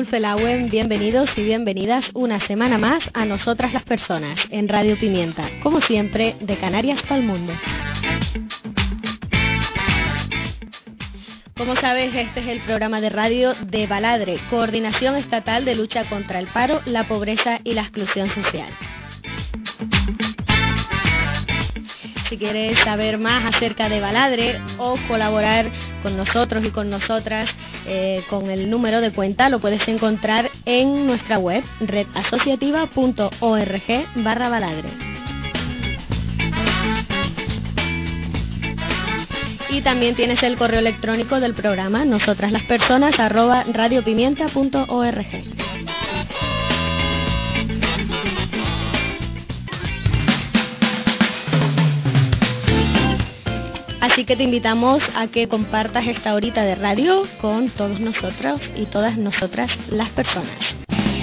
Zulfelauen, bienvenidos y bienvenidas una semana más a Nosotras las Personas, en Radio Pimienta, como siempre, de Canarias para el mundo. Como sabes, este es el programa de radio de Baladre, Coordinación Estatal de Lucha contra el Paro, la Pobreza y la Exclusión Social. Si quieres saber más acerca de Baladre o colaborar con nosotros y con nosotras con el número de cuenta, lo puedes encontrar en nuestra web redasociativa.org/Baladre. Y también tienes el correo electrónico del programa, nosotraslaspersonas@radiopimienta.org. Así que te invitamos a que compartas esta horita de radio con todos nosotros y todas nosotras las personas.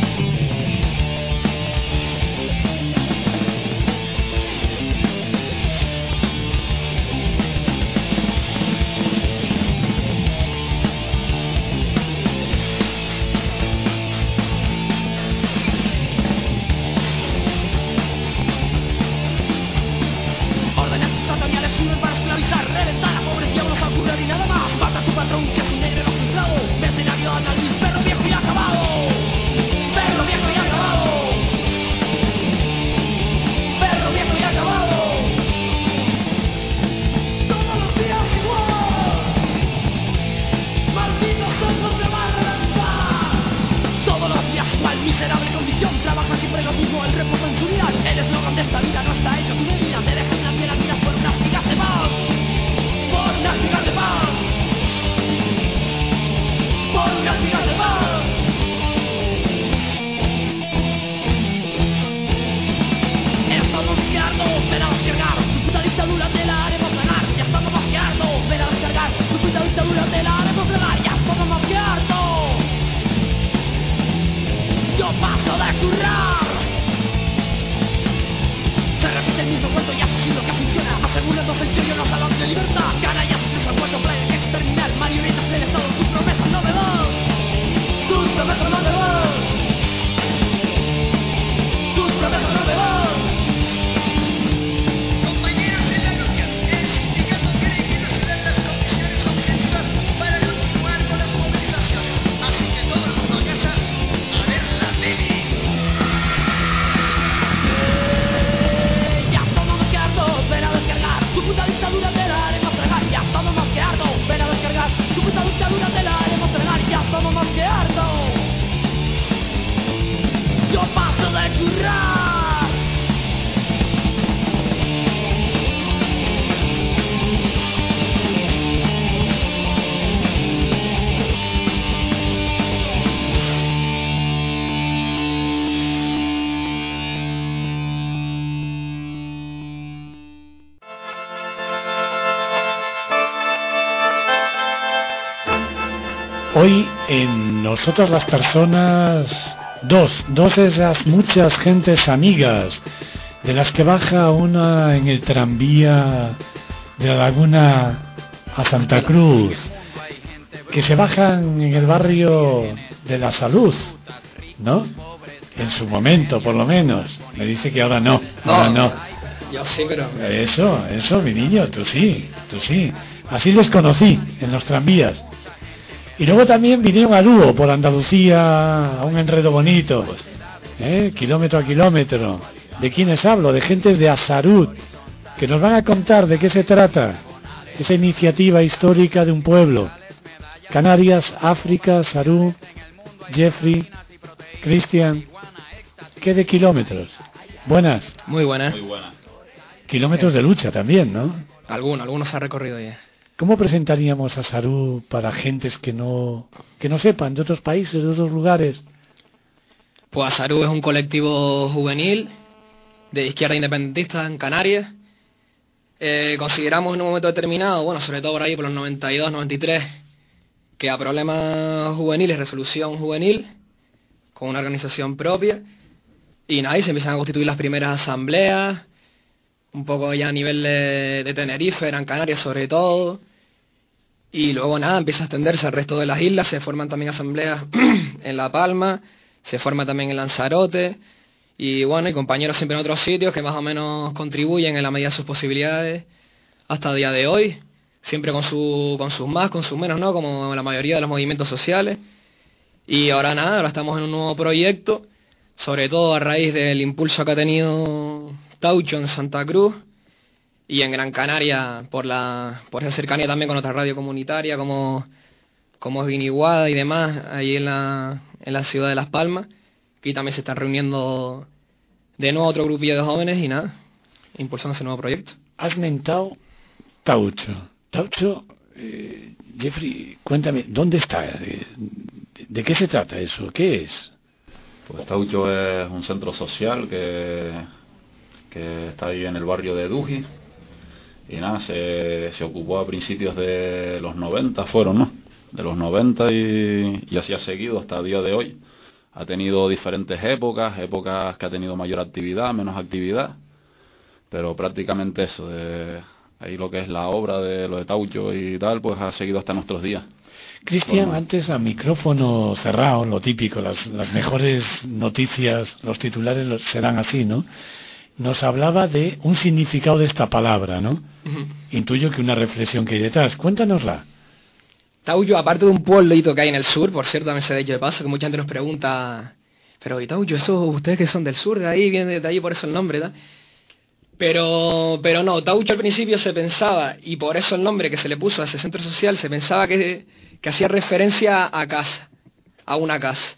Hoy en Nosotras las Personas, dos de esas muchas gentes amigas, de las que baja una en el tranvía de la Laguna a Santa Cruz, que se bajan en el barrio de la Salud, ¿no? En su momento, por lo menos. Me dice que ahora no. Yo sí, pero... Eso, mi niño, tú sí. Así les conocí, en los tranvías. Y luego también vinieron a dúo por Andalucía, a un enredo bonito, kilómetro a kilómetro. ¿De quiénes hablo? De gentes de Asarut, que nos van a contar de qué se trata esa iniciativa histórica de un pueblo. Canarias, África, Sarú, Jeffrey, Cristian. ¿Qué de kilómetros? ¿Buenas? Muy buenas. Kilómetros de lucha también, ¿no? Algunos se ha recorrido ya. ¿Cómo presentaríamos a Sarú para gentes que no sepan, de otros países, de otros lugares? Pues Sarú es un colectivo juvenil de izquierda independentista en Canarias. Consideramos en un momento determinado, bueno, sobre todo por ahí, por los 92, 93, que a problemas juveniles, resolución juvenil, con una organización propia. Y nada, y se empiezan a constituir las primeras asambleas, un poco ya a nivel de Tenerife, Gran Canaria sobre todo. Y luego nada, empieza a extenderse al resto de las islas, se forman también asambleas en La Palma, se forma también en Lanzarote, y bueno, y compañeros siempre en otros sitios que más o menos contribuyen en la medida de sus posibilidades hasta el día de hoy, siempre con sus más, con sus menos, ¿no? Como la mayoría de los movimientos sociales. Y ahora nada, ahora estamos en un nuevo proyecto, sobre todo a raíz del impulso que ha tenido Taucho en Santa Cruz y en Gran Canaria por esa cercanía también con otra radio comunitaria como es Guiniguada y demás, ahí en la ciudad de Las Palmas, que también se están reuniendo de nuevo otro grupillo de jóvenes y nada, impulsando ese nuevo proyecto. Has mentado Taucho. Taucho, Jeffrey, cuéntame, ¿dónde está? ¿De qué se trata eso? ¿Qué es? Pues Taucho es un centro social que está ahí en el barrio de Duji. Y nada, se ocupó a principios de los 90, fueron, ¿no? De los 90 y así ha seguido hasta el día de hoy. Ha tenido diferentes épocas que ha tenido mayor actividad, menos actividad, pero prácticamente eso, ahí lo que es la obra de lo de Taucho y tal, pues ha seguido hasta nuestros días. Cristian, Bueno, antes a micrófono cerrado, lo típico, las mejores noticias, los titulares serán así, ¿no? Nos hablaba de un significado de esta palabra, ¿no? Intuyo que una reflexión que hay detrás. Cuéntanosla. Taucho, aparte de un pueblito que hay en el sur, por cierto, también se ha dicho de paso, que mucha gente nos pregunta, pero ¿y Taucho, eso ustedes que son del sur, de ahí, viene de ahí, por eso el nombre, ¿no? Pero no, Taucho al principio se pensaba, y por eso el nombre que se le puso a ese centro social, se pensaba que hacía referencia a casa, a una casa.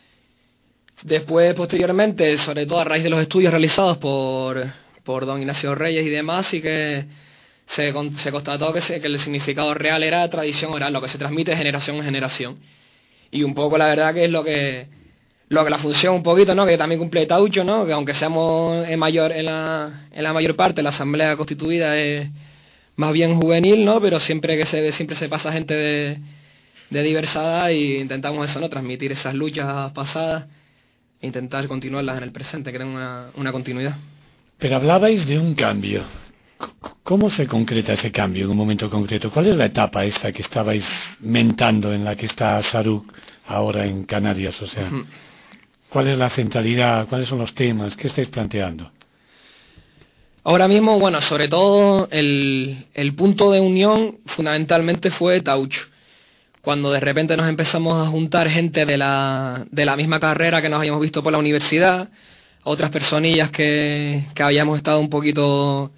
Después, posteriormente, sobre todo a raíz de los estudios realizados por don Ignacio Reyes y demás, y que se constató que el significado real era tradición oral, lo que se transmite de generación en generación. Y un poco la verdad que es lo que la función un poquito, ¿no? Que también cumple Taucho, ¿no? Que aunque seamos en la mayor parte la asamblea constituida es más bien juvenil, ¿no? Pero siempre se pasa gente de diversa edad y intentamos eso, ¿no? Transmitir esas luchas pasadas e intentar continuarlas en el presente, que tengan una continuidad. Pero hablabais de un cambio. ¿Cómo se concreta ese cambio en un momento concreto? ¿Cuál es la etapa esta que estabais mentando en la que está Saruc ahora en Canarias? O sea, ¿cuál es la centralidad? ¿Cuáles son los temas? ¿Qué estáis planteando? Ahora mismo, bueno, sobre todo el punto de unión fundamentalmente fue Taucho. Cuando de repente nos empezamos a juntar gente de la misma carrera que nos habíamos visto por la universidad, otras personillas que habíamos estado un poquito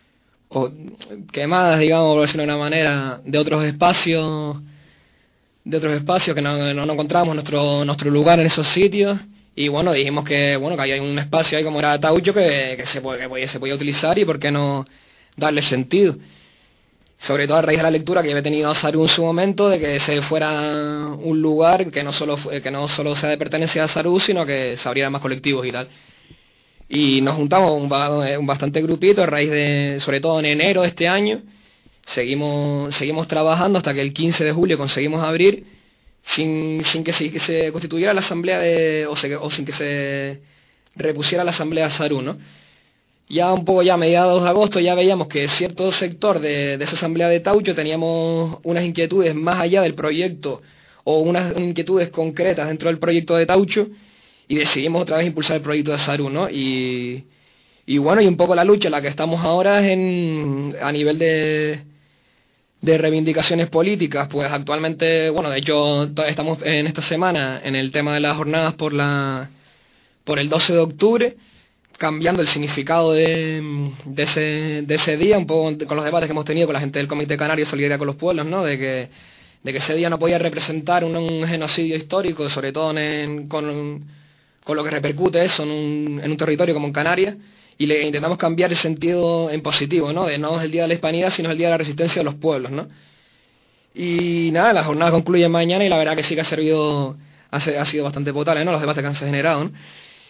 quemadas, digamos, por decirlo de una manera, de otros espacios que no encontrábamos nuestro lugar en esos sitios. Y bueno, dijimos que había un espacio ahí como era Taucho que se podía utilizar y por qué no darle sentido. Sobre todo a raíz de la lectura que había tenido Saru en su momento, de que se fuera un lugar que no solo sea de pertenencia a Saru, sino que se abrieran más colectivos y tal. Y nos juntamos un bastante grupito a raíz de, sobre todo en enero de este año, seguimos trabajando hasta que el 15 de julio conseguimos abrir sin que se constituyera la asamblea o sin que se repusiera la asamblea Saru, ¿no? Ya un poco ya a mediados de agosto ya veíamos que cierto sector de esa asamblea de Taucho teníamos unas inquietudes más allá del proyecto o unas inquietudes concretas dentro del proyecto de Taucho y decidimos otra vez impulsar el proyecto de Saru, ¿no? Y bueno, y un poco la lucha en la que estamos ahora es a nivel de reivindicaciones políticas, pues actualmente, bueno, de hecho estamos en esta semana en el tema de las jornadas por el 12 de octubre, cambiando el significado de ese día, un poco con los debates que hemos tenido con la gente del Comité Canario de Solidaridad con los Pueblos, ¿no? De que ese día no podía representar un genocidio histórico, sobre todo con lo que repercute eso en un territorio como en Canarias, y le intentamos cambiar el sentido en positivo, ¿no? De no es el Día de la Hispanidad, sino el Día de la Resistencia de los Pueblos, ¿no? Y nada, la jornada concluye mañana y la verdad que sí que ha sido bastante potable, ¿no? Los debates que han generado, ¿no?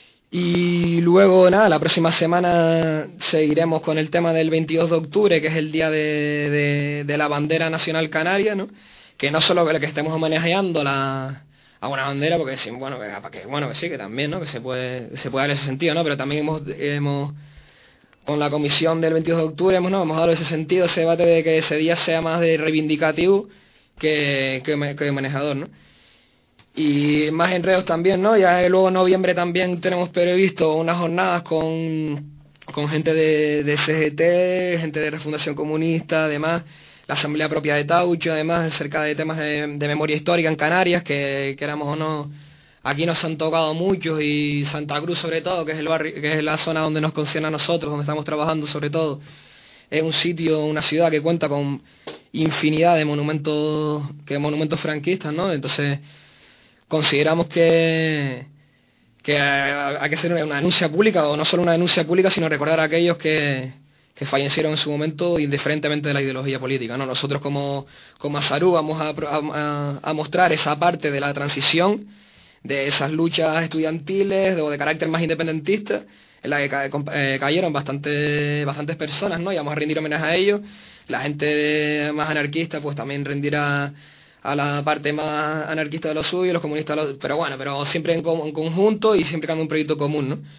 Y luego, nada, la próxima semana seguiremos con el tema del 22 de octubre, que es el día de la bandera nacional canaria, ¿no? Que no solo que estemos homenajeando a una bandera, porque sí, que sí, que también, ¿no? Que se puede dar ese sentido, ¿no? Pero también hemos con la comisión del 22 de octubre hemos dado ese sentido, ese debate de que ese día sea más de reivindicativo que manejador, ¿no? Y más enredos también, ¿no? Ya luego en noviembre también tenemos previsto unas jornadas con gente de CGT, gente de Refundación Comunista, además la Asamblea propia de Taucho, además acerca de temas de memoria histórica en Canarias, que queramos o no, aquí nos han tocado muchos, y Santa Cruz sobre todo, que es el barrio, que es la zona donde nos concierne a nosotros, donde estamos trabajando sobre todo, es un sitio, una ciudad que cuenta con infinidad de monumentos franquistas, ¿no? Entonces consideramos que hay que hacer una denuncia pública, o no solo una denuncia pública, sino recordar a aquellos que fallecieron en su momento, indiferentemente de la ideología política, ¿no? Nosotros como Azarú vamos a mostrar esa parte de la transición, de esas luchas estudiantiles o de carácter más independentista, en la que cayeron bastantes personas, ¿no? Y vamos a rendir homenaje a ellos. La gente más anarquista pues también rendirá a la parte más anarquista de lo suyo, los comunistas, pero siempre en conjunto y siempre con un proyecto común, ¿no?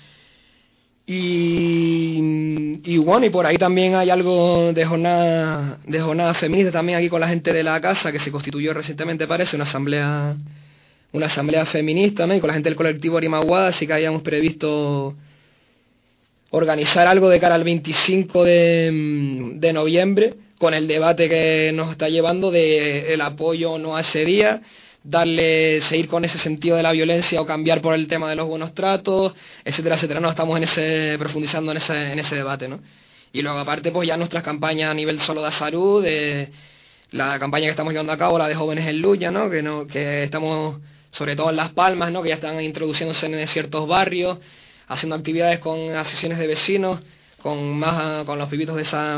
Y bueno, y por ahí también hay algo de jornada feminista también aquí con la gente de la casa, que se constituyó recientemente, parece, una asamblea feminista, ¿no? Y con la gente del colectivo Arimaguada sí que habíamos previsto organizar algo de cara al 25 de noviembre, con el debate que nos está llevando de el apoyo o no a ese día, seguir con ese sentido de la violencia o cambiar por el tema de los buenos tratos, etcétera, etcétera. No, estamos profundizando en ese debate, ¿no? Y luego aparte pues ya nuestras campañas a nivel solo de Azarú, de la campaña que estamos llevando a cabo, la de Jóvenes en Lucha, ¿no? Que estamos sobre todo en Las Palmas, ¿no? Que ya están introduciéndose en ciertos barrios, haciendo actividades con asociaciones de vecinos, con los pibitos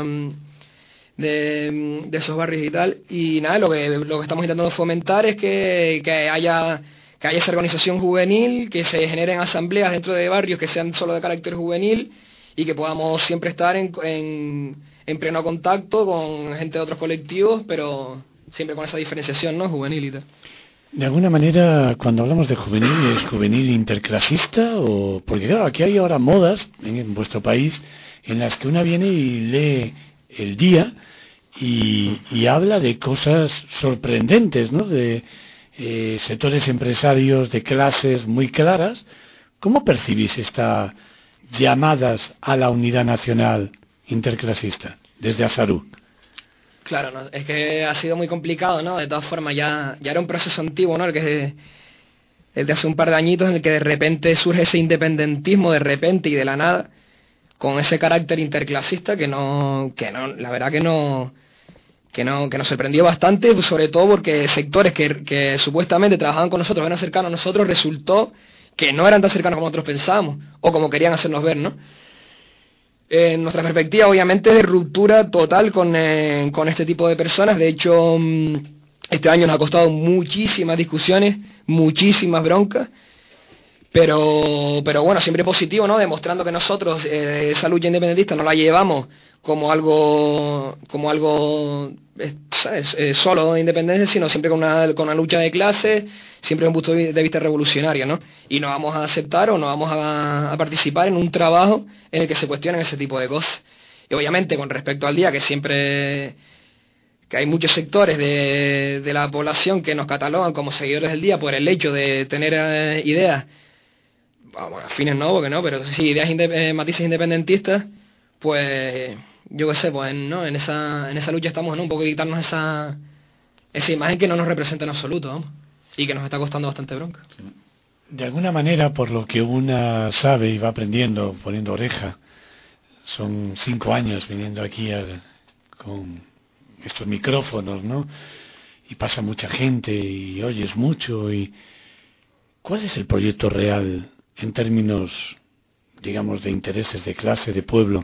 de esos barrios y tal. Y nada, lo que estamos intentando fomentar es que haya esa organización juvenil, que se generen asambleas dentro de barrios que sean solo de carácter juvenil, y que podamos siempre estar en pleno contacto con gente de otros colectivos, pero siempre con esa diferenciación, ¿no? Juvenil y tal. De alguna manera, cuando hablamos de juvenil, ¿es juvenil interclasista? Porque claro, aquí hay ahora modas en vuestro país en las que una viene y lee El Día y habla de cosas sorprendentes, ¿no? De sectores empresarios de clases muy claras. ¿Cómo percibís estas llamadas a la unidad nacional interclasista desde Azarú? Claro, ¿no? Es que ha sido muy complicado, ¿no? De todas formas, ya era un proceso antiguo, ¿no? El de hace un par de añitos, en el que de repente surge ese independentismo, de repente y de la nada, con ese carácter interclasista que la verdad que nos sorprendió bastante, sobre todo porque sectores que supuestamente trabajaban con nosotros, eran cercanos a nosotros, resultó que no eran tan cercanos como nosotros pensábamos, o como querían hacernos ver, ¿no? Nuestra perspectiva, obviamente, es de ruptura total con este tipo de personas. De hecho, este año nos ha costado muchísimas discusiones, muchísimas broncas, pero bueno, siempre positivo, ¿no? Demostrando que nosotros esa lucha independentista no la llevamos como algo ¿sabes? Solo de independencia, sino siempre con una lucha de clase, siempre con un punto de vista revolucionario, ¿no? Y no vamos a aceptar o no vamos a participar en un trabajo en el que se cuestionen ese tipo de cosas. Y obviamente con respecto al día, que hay muchos sectores de la población que nos catalogan como seguidores del día por el hecho de tener ideas, bueno, afines no, porque no, pero sí ideas matices independentistas, pues yo qué sé, pues no, en esa lucha estamos, ¿no? Un poco quitarnos esa imagen que no nos representa en absoluto, vamos, y que nos está costando bastante bronca. De alguna manera, por lo que una sabe y va aprendiendo, poniendo oreja, son 5 años viniendo aquí con estos micrófonos, ¿no? Y pasa mucha gente y oyes mucho. ¿Cuál es el proyecto real en términos, digamos, de intereses de clase, de pueblo,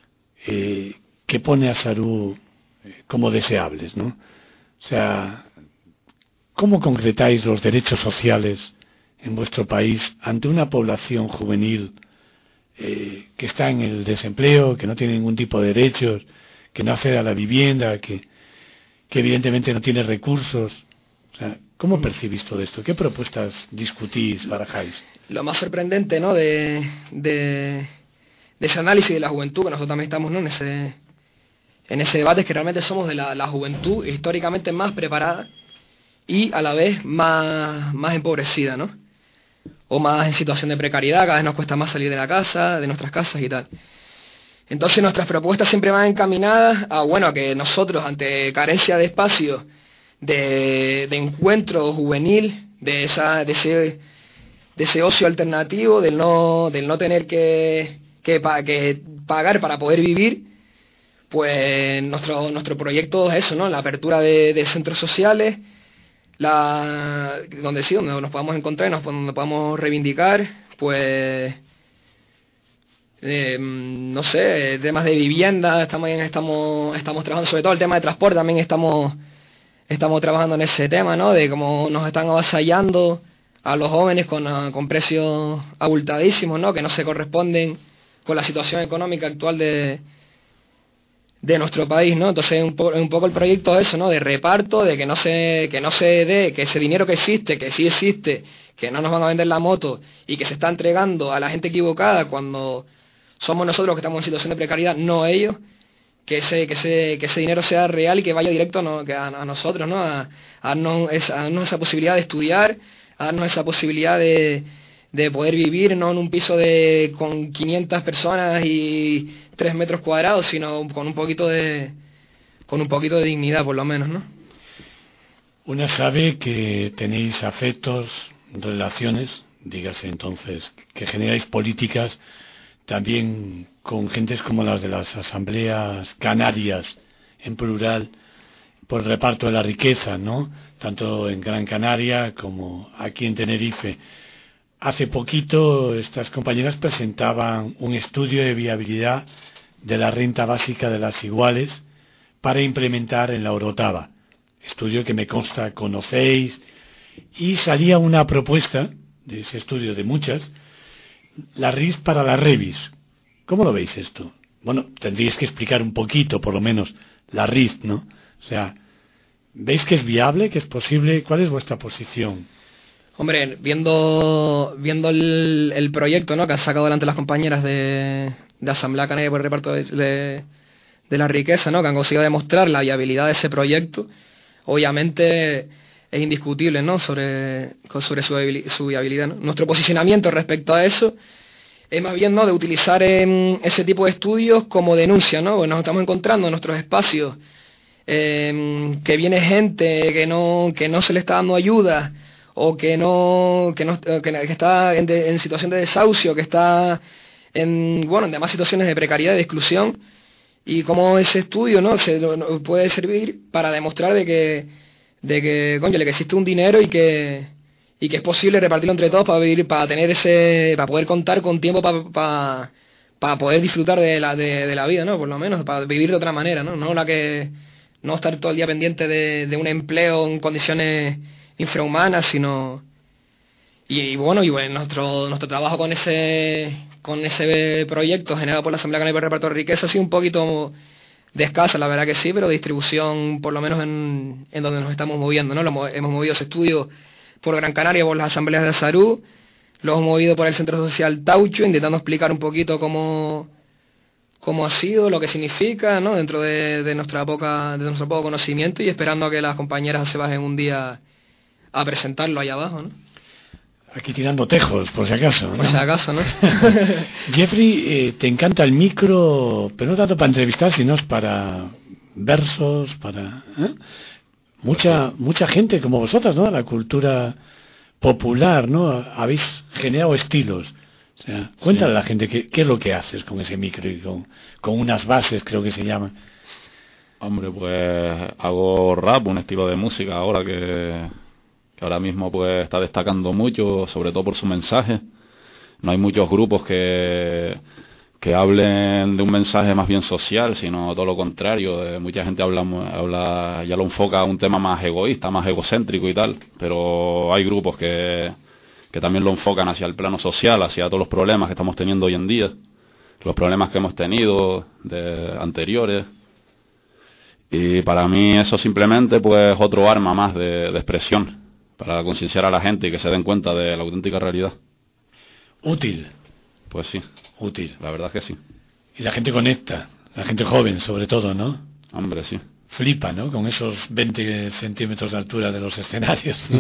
que pone a Azarú como deseables, ¿no? O sea, ¿cómo concretáis los derechos sociales en vuestro país ante una población juvenil que está en el desempleo, que no tiene ningún tipo de derechos, que no accede a la vivienda, que evidentemente no tiene recursos? O sea, ¿cómo percibís todo esto? ¿Qué propuestas discutís, barajáis? Lo más sorprendente, ¿no?, de ese análisis de la juventud, que nosotros también estamos, ¿no?, en ese debate, es que realmente somos de la juventud históricamente más preparada y a la vez más empobrecida, ¿no? O más en situación de precariedad, cada vez nos cuesta más salir de la casa, de nuestras casas y tal. Entonces nuestras propuestas siempre van encaminadas a que nosotros, ante carencia de espacio, de encuentro juvenil, de ese ocio alternativo, del no tener que pagar para poder vivir, pues nuestro proyecto es eso, ¿no? La apertura de centros sociales, donde nos podamos encontrar, donde podamos reivindicar, pues no sé, temas de vivienda, estamos trabajando, sobre todo el tema de transporte, también estamos trabajando en ese tema, ¿no? De cómo nos están avasallando a los jóvenes con precios abultadísimos, ¿no? Que no se corresponden con la situación económica actual de nuestro país, ¿no? Entonces un poco el proyecto es eso, ¿no? De reparto, de que no se dé, que ese dinero que existe, que sí existe, que no nos van a vender la moto y que se está entregando a la gente equivocada cuando somos nosotros los que estamos en situación de precariedad, no ellos, que ese dinero sea real y que vaya directo a nosotros, ¿no? A darnos esa posibilidad de estudiar, a darnos esa posibilidad de poder vivir no en un piso con 500 personas y 3 metros cuadrados, sino con un poquito de dignidad, por lo menos, ¿no? Una sabe que tenéis afectos, relaciones, dígase entonces, que generáis políticas también con gentes como las de las asambleas canarias, en plural, por el reparto de la riqueza, ¿no? Tanto en Gran Canaria como aquí en Tenerife. Hace poquito estas compañeras presentaban un estudio de viabilidad de la renta básica de las iguales para implementar en la Orotava. Estudio que me consta conocéis, y salía una propuesta de ese estudio, de muchas, la RIS para la Revis. ¿Cómo lo veis esto? Bueno, tendríais que explicar un poquito, por lo menos, la RIS, ¿no? O sea, ¿veis que es viable, que es posible? ¿Cuál es vuestra posición? Hombre, viendo el proyecto, ¿no?, que han sacado adelante las compañeras de Asamblea Canaria por el reparto de la riqueza, ¿no?, que han conseguido demostrar la viabilidad de ese proyecto, obviamente es indiscutible, ¿no?, sobre su viabilidad, ¿no? Nuestro posicionamiento respecto a eso es más bien, ¿no?, de utilizar ese tipo de estudios como denuncia, ¿no? Porque nos estamos encontrando en nuestros espacios que viene gente que no se le está dando ayuda, o que está en situación de desahucio, que está en demás situaciones de precariedad y de exclusión, y cómo ese estudio, ¿no?, puede servir para demostrar de que existe un dinero y que es posible repartirlo entre todos para vivir, para poder contar con tiempo para poder disfrutar de la vida, ¿no?, por lo menos para vivir de otra manera, no estar todo el día pendiente de un empleo en condiciones infrahumanas, sino nuestro trabajo con ese proyecto generado por la Asamblea Canaria por el Reparto de Riqueza ha sido un poquito de escasa, la verdad que sí, pero de distribución por lo menos en donde nos estamos moviendo, ¿no? Hemos movido ese estudio por Gran Canaria, por las asambleas de Azarú, lo hemos movido por el Centro Social Taucho, intentando explicar un poquito cómo ha sido, lo que significa, ¿no?, dentro de nuestro poco conocimiento, y esperando a que las compañeras se bajen un día a presentarlo allá abajo, ¿no? Aquí tirando tejos, por si acaso, ¿no? Por si acaso, ¿no? Jeffrey, te encanta el micro, pero no tanto para entrevistar, sino para versos, para... Mucha gente como vosotras, ¿no? La cultura popular, ¿no? Habéis generado estilos. O sea, cuéntale a la gente qué es lo que haces con ese micro y con unas bases, creo que se llaman. Hombre, pues hago rap, un estilo de música ahora que ahora mismo pues está destacando mucho, sobre todo por su mensaje. No hay muchos grupos que hablen de un mensaje más bien social, sino todo lo contrario. Mucha gente habla, ya lo enfoca a un tema más egoísta, más egocéntrico y tal, pero hay grupos que también lo enfocan hacia el plano social, hacia todos los problemas que estamos teniendo hoy en día, los problemas que hemos tenido anteriores. Y para mí eso simplemente pues otro arma más de expresión, para concienciar a la gente y que se den cuenta de la auténtica realidad. Útil. Pues sí. Útil. La verdad es que sí. Y la gente conecta, la gente joven sobre todo, ¿no? Hombre, sí. flipa, ¿no? Con esos 20 centímetros de altura de los escenarios, ¿no?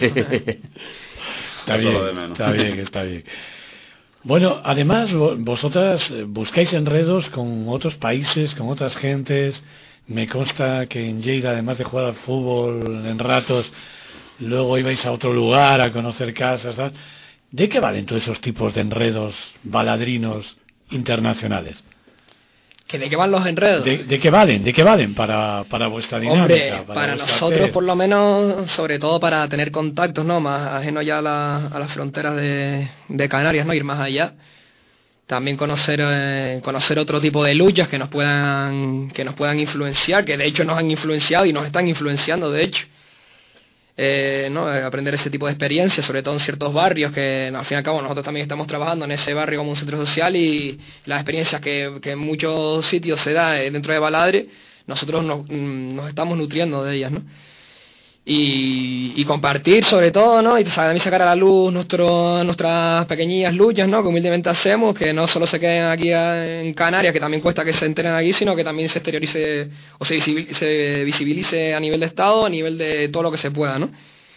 Está bien. Bueno, además vosotras buscáis enredos con otros países, con otras gentes. Me consta que en Lleida, además de jugar al fútbol en ratos, luego ibais a otro lugar a conocer casas, ¿sabes? ¿De qué valen todos esos tipos de enredos baladrinos internacionales? ¿Que de qué van los enredos? ¿De qué valen para vuestra dinámica? Hombre, para nosotros por lo menos, sobre todo para tener contactos, ¿no? Más ajeno ya a las fronteras de Canarias, ¿no? Ir más allá. También conocer otro tipo de luchas que nos puedan influenciar, que de hecho nos han influenciado y nos están influenciando, de hecho. ¿No? Aprender ese tipo de experiencias, sobre todo en ciertos barrios, que al fin y al cabo nosotros también estamos trabajando en ese barrio como un centro social, y las experiencias que en muchos sitios se da dentro de Baladre, nosotros nos estamos nutriendo de ellas, ¿no? Y compartir sobre todo, ¿no? Y también sacar a la luz nuestras pequeñillas luchas, ¿no? Que humildemente hacemos, que no solo se queden aquí en Canarias, que también cuesta que se enteren aquí, sino que también se exteriorice o se visibilice a nivel de Estado, a nivel de todo lo que se pueda, ¿no?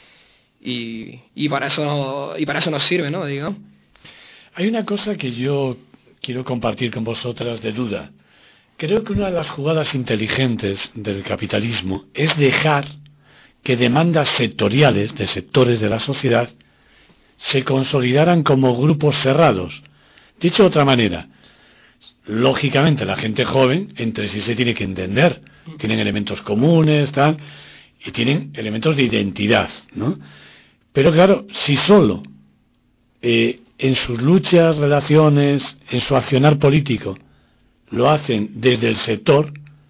Y para eso nos sirve, ¿no? Digamos. Hay una cosa que yo quiero compartir con vosotras de duda. Creo que una de las jugadas inteligentes del capitalismo es dejar que demandas sectoriales de sectores de la sociedad se consolidaran como grupos cerrados. Dicho de otra manera, lógicamente la gente joven entre sí se tiene que entender, tienen elementos comunes, tal, y tienen elementos de identidad, ¿no? Pero claro, si solo en sus luchas, relaciones, en su accionar político lo hacen desde el sector,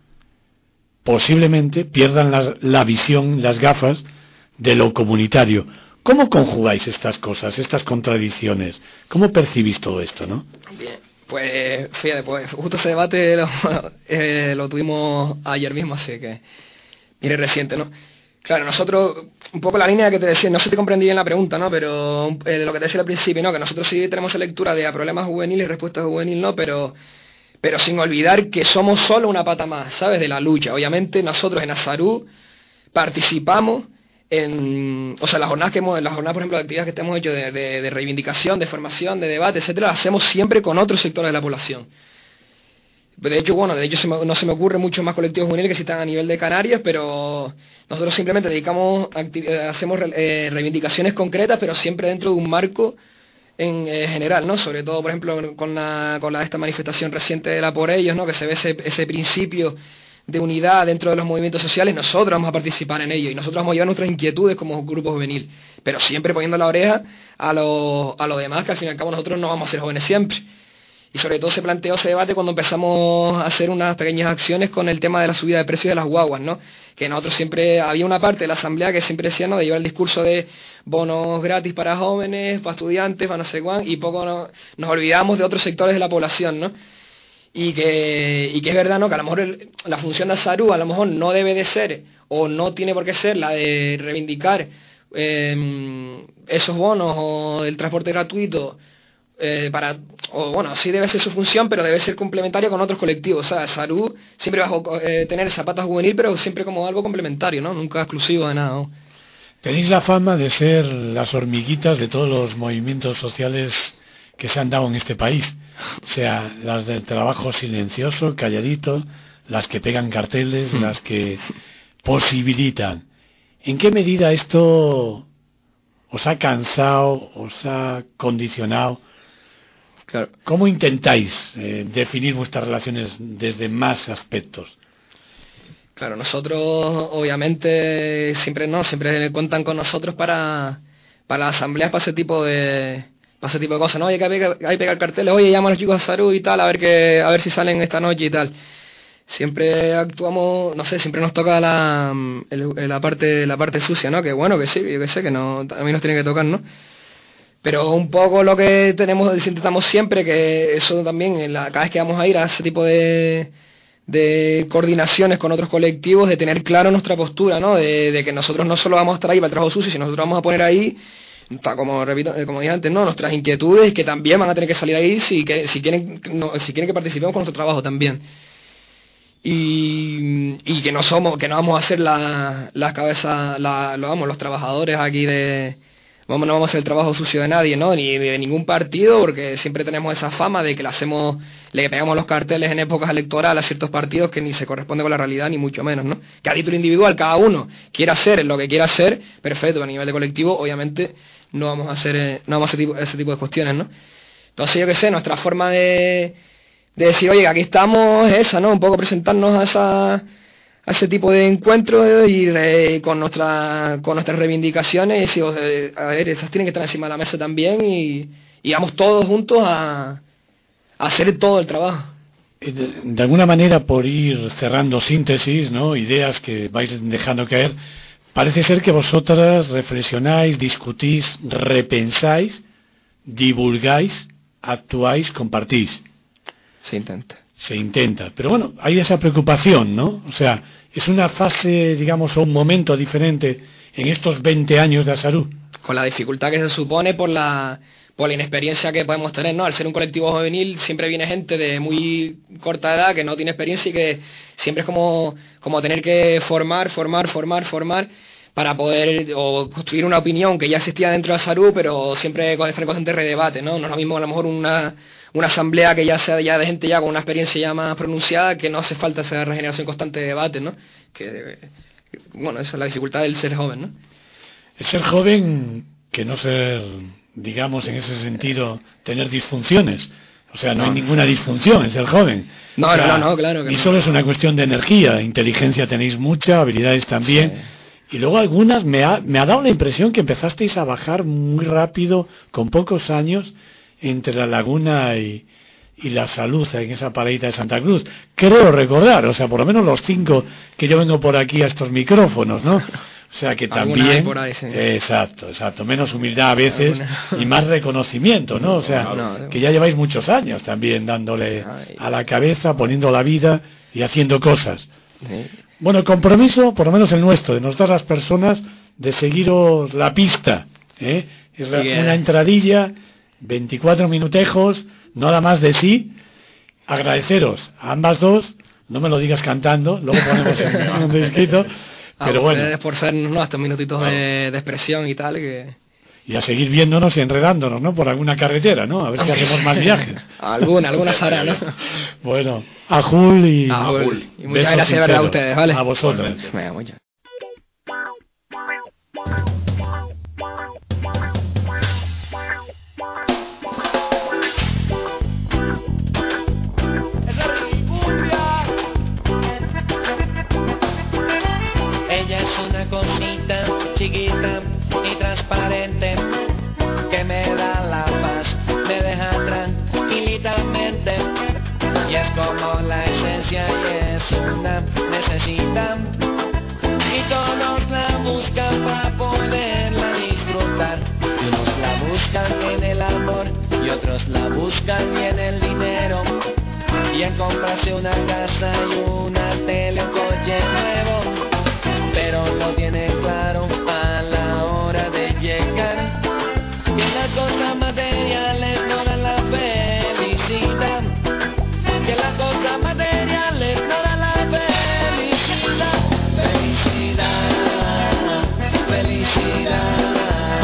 posiblemente pierdan la visión, las gafas de lo comunitario. ¿Cómo conjugáis estas cosas, estas contradicciones? ¿Cómo percibís todo esto, no? Bien, pues fíjate, pues justo ese debate lo tuvimos ayer mismo, así que mire, reciente, ¿no? Claro, nosotros, un poco la línea que te decía, no sé si te comprendí bien la pregunta, ¿no? Pero lo que te decía al principio, ¿no? Que nosotros sí tenemos lectura de a problemas juveniles y respuestas juveniles, ¿no? Pero sin olvidar que somos solo una pata más, ¿sabes? De la lucha. Obviamente nosotros en Azarú participamos en, o sea, las jornadas, por ejemplo, de actividades que hemos hecho de reivindicación, de formación, de debate, etcétera, las hacemos siempre con otros sectores de la población. De hecho, no se me ocurre muchos más colectivos juveniles que si están a nivel de Canarias, pero nosotros simplemente hacemos reivindicaciones concretas, pero siempre dentro de un marco en general, ¿no? Sobre todo, por ejemplo, con esta manifestación reciente de la Por Ellos, ¿no? Que se ve ese principio de unidad dentro de los movimientos sociales. Nosotros vamos a participar en ello y nosotros vamos a llevar nuestras inquietudes como grupo juvenil, pero siempre poniendo la oreja a lo demás, que al fin y al cabo nosotros no vamos a ser jóvenes siempre. Y sobre todo se planteó ese debate cuando empezamos a hacer unas pequeñas acciones con el tema de la subida de precios de las guaguas, ¿no? Que nosotros siempre, había una parte de la asamblea que siempre decía, ¿no? De llevar el discurso de bonos gratis para jóvenes, para estudiantes, para no sé cuán, y poco nos olvidamos de otros sectores de la población, ¿no? Y que es verdad, ¿no? Que a lo mejor la función de Azarú a lo mejor no debe de ser, o no tiene por qué ser la de reivindicar esos bonos o el transporte gratuito, sí debe ser su función, pero debe ser complementaria con otros colectivos. O sea, Azarú siempre va a tener zapata juvenil, pero siempre como algo complementario, ¿no? Nunca exclusivo de nada, ¿no? Tenéis la fama de ser las hormiguitas de todos los movimientos sociales que se han dado en este país. O sea, las del trabajo silencioso, calladito, las que pegan carteles, las que posibilitan. ¿En qué medida esto os ha cansado, os ha condicionado? Claro. ¿Cómo intentáis definir vuestras relaciones desde más aspectos? Claro, nosotros obviamente siempre cuentan con nosotros para las asambleas, para ese tipo de cosas, ¿no? Hay que pegar carteles, oye, llama a los chicos a Azarú y tal, a ver si salen esta noche y tal. Siempre actuamos, no sé, siempre nos toca la parte sucia, ¿no? Que bueno, que sí, yo que sé, que no, a mí nos tiene que tocar, ¿no? Pero un poco lo que intentamos siempre, que eso también, cada vez que vamos a ir a ese tipo de coordinaciones con otros colectivos, de tener claro nuestra postura, ¿no? De que nosotros no solo vamos a estar ahí para el trabajo sucio, sino nosotros vamos a poner ahí, como dije antes, ¿no? Nuestras inquietudes, que también van a tener que salir ahí si quieren que participemos con nuestro trabajo también. y que no vamos a ser las cabezas, los trabajadores aquí no vamos a hacer el trabajo sucio de nadie, ¿no? Ni de ningún partido, porque siempre tenemos esa fama de que le pegamos los carteles en épocas electorales a ciertos partidos que ni se corresponde con la realidad, ni mucho menos, ¿no? Que a título individual cada uno quiera hacer lo que quiera hacer, perfecto, a nivel de colectivo, obviamente no vamos a hacer ese tipo de cuestiones, ¿no? Entonces, yo qué sé, nuestra forma de decir, oye, aquí estamos, es esa, ¿no? Un poco presentarnos a ese tipo de encuentros y con nuestras reivindicaciones y decir, a ver, estas tienen que estar encima de la mesa también y vamos todos juntos a hacer todo el trabajo. De alguna manera, por ir cerrando síntesis, ¿no? Ideas que vais dejando caer, parece ser que vosotras reflexionáis, discutís, repensáis, divulgáis, actuáis, compartís. Se intenta, pero bueno, hay esa preocupación, ¿no? O sea, es una fase, digamos, o un momento diferente en estos 20 años de Asaru. Con la dificultad que se supone por la inexperiencia que podemos tener, ¿no? Al ser un colectivo juvenil siempre viene gente de muy corta edad que no tiene experiencia y que siempre es como tener que formar para poder o construir una opinión que ya existía dentro de Asaru, pero siempre estar en constante redebate, ¿no? No es lo mismo a lo mejor una asamblea que ya sea ya de gente ya con una experiencia ya más pronunciada, que no hace falta esa regeneración constante de debate, ¿no? Bueno, esa es la dificultad del ser joven, ¿no? El ser joven, que no ser, digamos, en ese sentido, tener disfunciones. O sea, no hay ninguna disfunción en ser joven. No, o sea, no, claro que y solo es una cuestión de energía. Inteligencia tenéis mucha, habilidades también. Sí. Y luego algunas, me ha dado la impresión que empezasteis a bajar muy rápido, con pocos años, entre La Laguna y La Salud, en esa paradita de Santa Cruz. Creo recordar, o sea, por lo menos los 5 que yo vengo por aquí a estos micrófonos, ¿no? O sea que también... Por ahí, sí. Exacto. Menos humildad a veces y más reconocimiento, ¿no? O sea, que ya lleváis muchos años también dándole a la cabeza, poniendo la vida y haciendo cosas. Sí. Bueno, compromiso, por lo menos el nuestro, de nosotras las personas, de seguiros la pista, ¿eh? Es una entradilla, 24 minutejos, nada más de sí. Agradeceros a ambas dos, no me lo digas cantando, luego ponemos en un escrito, pero bueno. Por sernos estos minutitos de expresión y tal, y a seguir viéndonos y enredándonos, ¿no? Por alguna carretera, ¿no? A ver si hacemos más viajes. Algunas hará, ¿no? Bueno, a Jul y... Y muchas gracias, ¿verdad? A ustedes, ¿vale? A vosotros. Ella es una cosita chiquita y transparente que me da la paz, me deja tranquilamente y es como la esencia y es una necesidad y todos la buscan para poderla disfrutar. Unos la buscan en el amor y otros la buscan en el dinero y en comprarse una casa y una tele, un coche nuevo. Pero no tiene claro a la hora de llegar que las cosas materiales no dan la felicidad, que las cosas materiales no dan la felicidad. Felicidad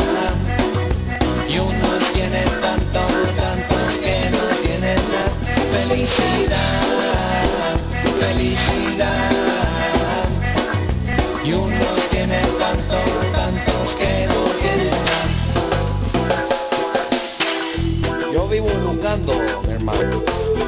y unos tienen tantos que no tienen nada. Felicidad y unos tienen tantos que no tienen nada. Yo vivo buscando, mi hermano,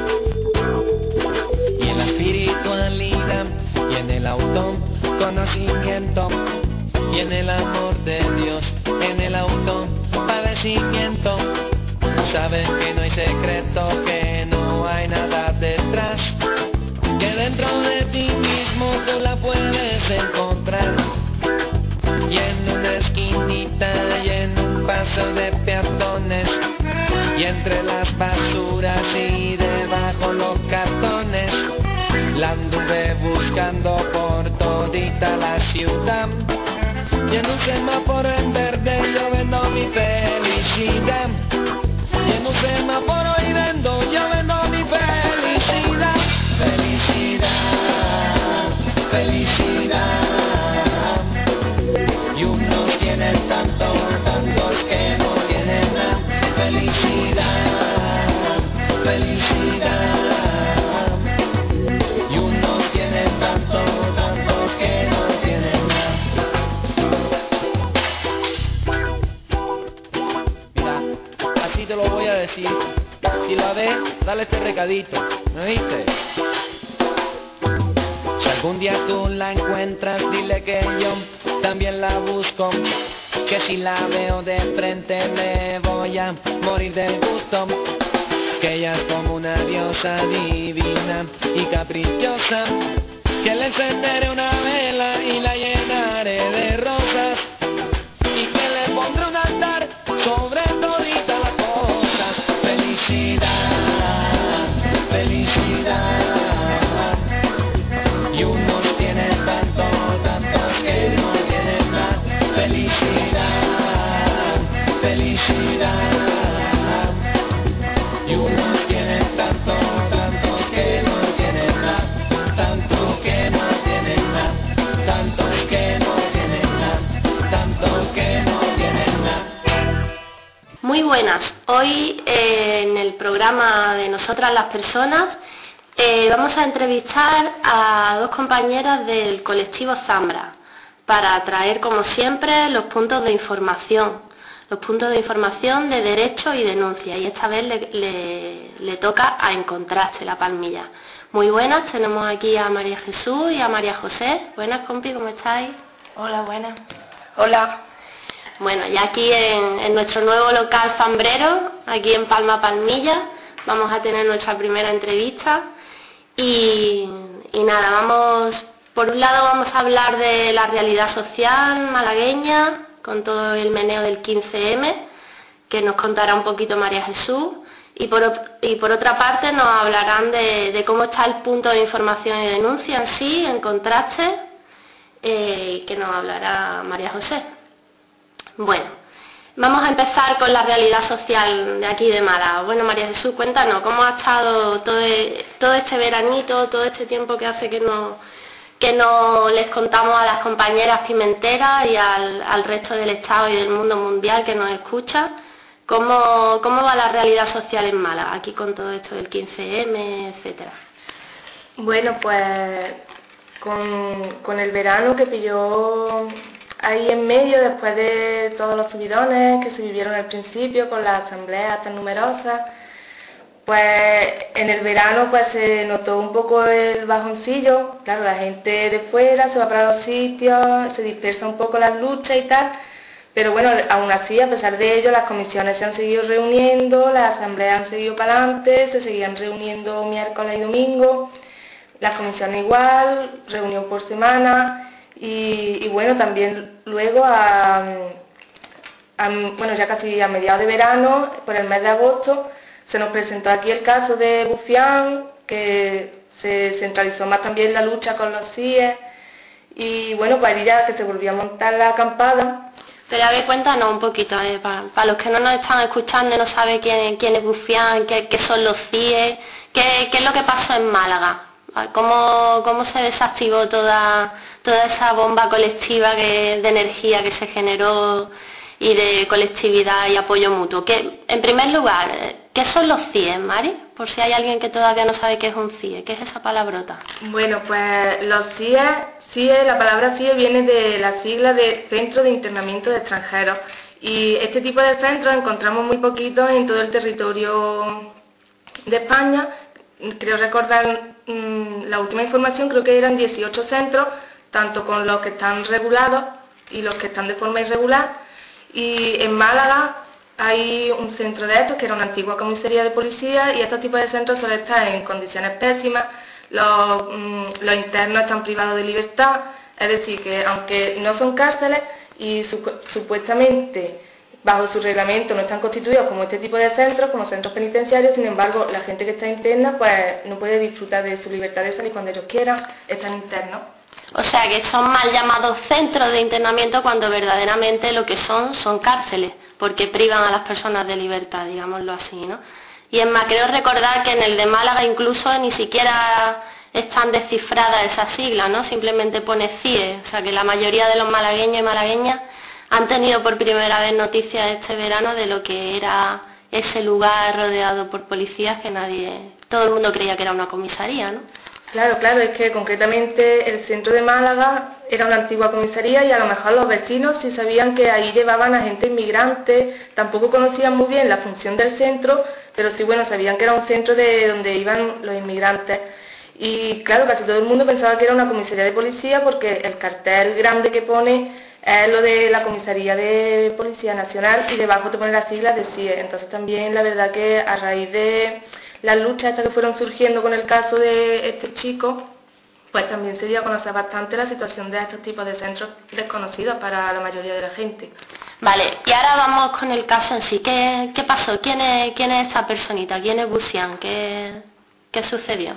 y en la espiritualidad, y en el autoconocimiento, y en el amor de Dios, en el autopadecimiento. Sabes que no hay secreto, que no hay nada detrás, que dentro de ti mismo tú la puedes encontrar, y en una esquinita y en un paso de peatones, y entre las basuras y debajo los cartones, la anduve buscando por todita la ciudad, y en un semáforo en verde yo vendo mi felicidad, y en un semáforo y vendo, yo vendo mi felicidad. Felicidad. este recadito, ¿me oíste? Si algún día tú la encuentras, dile que yo también la busco, que si la veo de frente me voy a morir del gusto, que ella es como una diosa divina y caprichosa, que le encenderé una vela y la llenaré de rosas, y que le pondré un altar sobre todita las cosas. Felicidad, felicidad, y unos tienen tanto, tantos que no tienen nada. Felicidad, felicidad, y unos tienen tanto, tantos que no tienen nada, tanto que no tienen nada, tanto que no tienen nada, tanto que no tienen nada. Muy buenas, hoy en el programa de Nosotras las Personas vamos a entrevistar a dos compañeras del colectivo Zambra para traer, como siempre, los puntos de información de derecho y denuncia, y esta vez le toca a Encontraste la Palmilla. Muy buenas, tenemos aquí a María Jesús y a María José. Buenas, compi, ¿cómo estáis? Hola, buenas. Hola. Bueno, ya aquí en nuestro nuevo local zambrero, aquí en Palma Palmilla, vamos a tener nuestra primera entrevista y nada, por un lado vamos a hablar de la realidad social malagueña, con todo el meneo del 15M, que nos contará un poquito María Jesús, y por otra parte nos hablarán de cómo está el punto de información y denuncia en sí, en Contraste, que nos hablará María José. Bueno, vamos a empezar con la realidad social de aquí de Málaga. Bueno, María Jesús, cuéntanos, ¿cómo ha estado todo este veranito, todo este tiempo que hace que no les contamos a las compañeras pimenteras y al resto del Estado y del mundo mundial que nos escucha? ¿Cómo va la realidad social en Málaga, aquí con todo esto del 15M, etcétera? Bueno, pues con el verano que pilló ahí en medio, después de todos los subidones que se vivieron al principio, con las asambleas tan numerosas, pues en el verano pues se notó un poco el bajoncillo. Claro, la gente de fuera se va para los sitios, se dispersa un poco las luchas y tal, pero bueno, aún así, a pesar de ello, las comisiones se han seguido reuniendo, las asambleas han seguido para adelante, se seguían reuniendo miércoles y domingo, las comisiones igual, reunión por semana. Y bueno, también luego, bueno, ya casi a mediados de verano, por el mes de agosto, se nos presentó aquí el caso de Bufián, que se centralizó más también la lucha con los CIE, y bueno, pues allí ya que se volvió a montar la acampada. Pero a ver, cuéntanos un poquito, para los que no nos están escuchando y no saben quién es Bufián, qué son los CIE, qué es lo que pasó en Málaga, cómo se desactivó toda esa bomba colectiva de energía que se generó y de colectividad y apoyo mutuo. En primer lugar, ¿qué son los CIE, Mari? Por si hay alguien que todavía no sabe qué es un CIE, ¿qué es esa palabrota? Bueno, pues los CIE, la palabra CIE viene de la sigla de Centro de Internamiento de Extranjeros, y este tipo de centros encontramos muy poquitos en todo el territorio de España. Creo recordar la última información, creo que eran 18 centros, tanto con los que están regulados y los que están de forma irregular. Y en Málaga hay un centro de estos que era una antigua comisaría de policía, y estos tipos de centros suelen estar en condiciones pésimas. Los internos están privados de libertad, es decir, que aunque no son cárceles y supuestamente bajo su reglamento no están constituidos como este tipo de centros, como centros penitenciarios, sin embargo la gente que está interna pues no puede disfrutar de su libertad de salir cuando ellos quieran, están internos. O sea que son mal llamados centros de internamiento cuando verdaderamente lo que son cárceles, porque privan a las personas de libertad, digámoslo así, ¿no? Y es más, creo recordar que en el de Málaga incluso ni siquiera están descifradas esas siglas, ¿no? Simplemente pone CIE, o sea que la mayoría de los malagueños y malagueñas han tenido por primera vez noticias este verano de lo que era ese lugar rodeado por policías que todo el mundo creía que era una comisaría, ¿no? Claro, es que concretamente el centro de Málaga era una antigua comisaría y a lo mejor los vecinos sí sabían que ahí llevaban a gente inmigrante, tampoco conocían muy bien la función del centro, pero sí, bueno, sabían que era un centro de donde iban los inmigrantes. Y claro, casi todo el mundo pensaba que era una comisaría de policía porque el cartel grande que pone es lo de la Comisaría de Policía Nacional y debajo te pone las siglas de CIE. Entonces también la verdad que a raíz de las luchas estas que fueron surgiendo con el caso de este chico, pues también se dio a conocer bastante la situación de estos tipos de centros desconocidos para la mayoría de la gente. Vale, y ahora vamos con el caso en sí. ¿Qué pasó? ¿Quién es esa personita? ¿Quién es Busián? ¿Qué sucedió?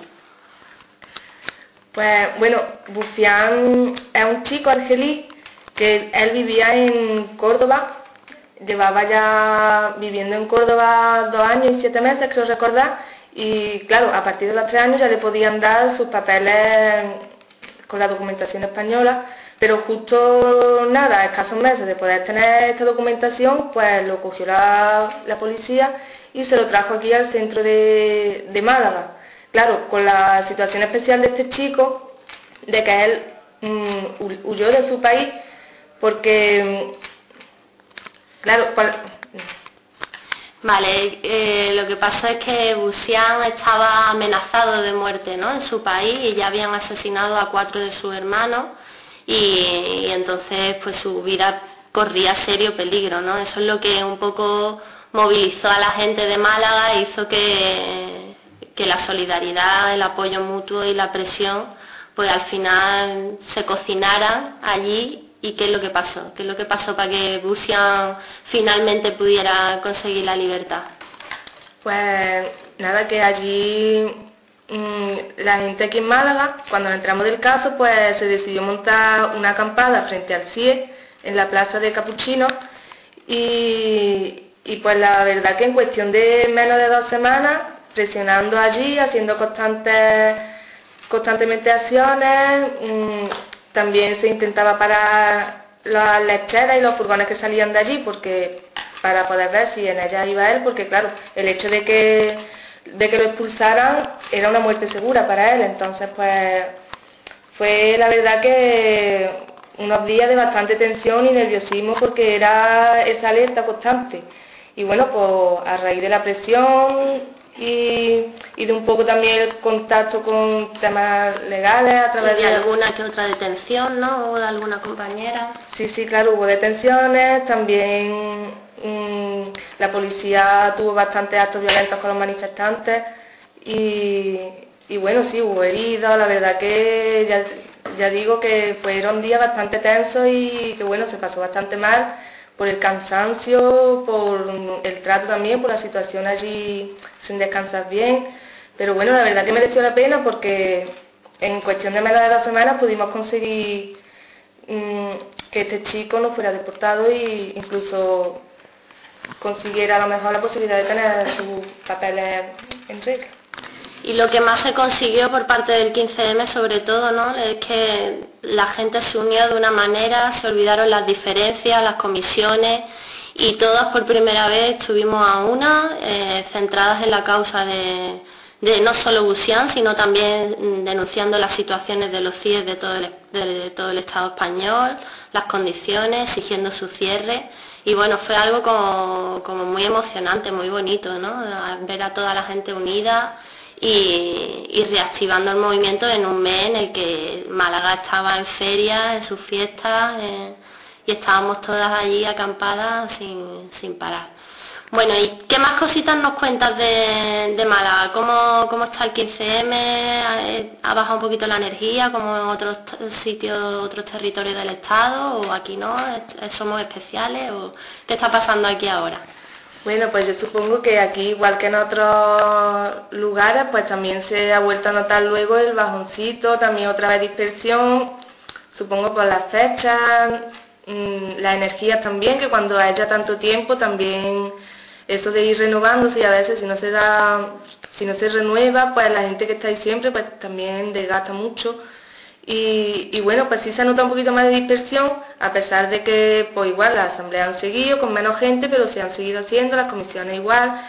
Pues bueno, Bufián es un chico argelí que él vivía en Córdoba, llevaba ya viviendo en Córdoba 2 años y 7 meses, creo recordar, y claro, a partir de los 3 años ya le podían dar sus papeles con la documentación española, pero justo nada, escasos meses de poder tener esta documentación, pues lo cogió la policía y se lo trajo aquí al centro de Málaga. Claro, con la situación especial de este chico, de que él huyó de su país, porque, claro, Vale, lo que pasa es que Busián estaba amenazado de muerte, ¿no?, en su país, y ya habían asesinado a 4 de sus hermanos, y entonces pues su vida corría serio peligro, ¿no? Eso es lo que un poco movilizó a la gente de Málaga e hizo que la solidaridad, el apoyo mutuo y la presión pues al final se cocinaran allí. ¿Y qué es lo que pasó? ¿Qué es lo que pasó para que Busián finalmente pudiera conseguir la libertad? Pues nada, que allí la gente aquí en Málaga, cuando entramos del caso, pues se decidió montar una acampada frente al CIE, en la plaza de Capuchino, y pues la verdad que en cuestión de menos de 2 semanas, presionando allí, haciendo constantemente acciones, también se intentaba parar las lecheras y los furgones que salían de allí para poder ver si en ellas iba él, porque claro, el hecho de que lo expulsaran era una muerte segura para él. Entonces pues fue la verdad que unos días de bastante tensión y nerviosismo, porque era esa alerta constante. Y bueno, pues a raíz de la presión y de un poco también el contacto con temas legales a través de alguna que otra detención, ¿no?, o de alguna compañera. Sí, claro, hubo detenciones, también la policía tuvo bastantes actos violentos con los manifestantes y bueno, sí, hubo heridos. La verdad que ya digo que fueron días bastante tensos y que bueno, se pasó bastante mal por el cansancio, por el trato también, por la situación allí sin descansar bien, pero bueno, la verdad que mereció la pena, porque en cuestión de menos de 2 semanas pudimos conseguir que este chico no fuera deportado e incluso consiguiera a lo mejor la posibilidad de tener sus papeles en regla. Y lo que más se consiguió por parte del 15M sobre todo, ¿no?, es que la gente se unió de una manera, se olvidaron las diferencias, las comisiones, y todas por primera vez estuvimos a una, centradas en la causa de no solo Busián, sino también denunciando las situaciones de los CIE de todo el Estado español, las condiciones, exigiendo su cierre. Y bueno, fue algo como muy emocionante, muy bonito, ¿no?, ver a toda la gente unida y reactivando el movimiento en un mes en el que Málaga estaba en feria, en sus fiestas, y estábamos todas allí acampadas sin parar. Bueno, ¿y qué más cositas nos cuentas de Málaga? ¿Cómo está el 15M? ¿Ha bajado un poquito la energía como en otros sitios, otros territorios del Estado? ¿O aquí no? ¿Somos especiales? ¿O qué está pasando aquí ahora? Bueno, pues yo supongo que aquí, igual que en otros lugares, pues también se ha vuelto a notar luego el bajoncito, también otra vez dispersión, supongo por las fechas, las energías también, que cuando hay ya tanto tiempo también eso de ir renovándose, y a veces si no se renueva, pues la gente que está ahí siempre pues también desgasta mucho. Y bueno, pues sí se nota un poquito más de dispersión, a pesar de que pues igual las asambleas han seguido con menos gente, pero se han seguido haciendo, las comisiones igual,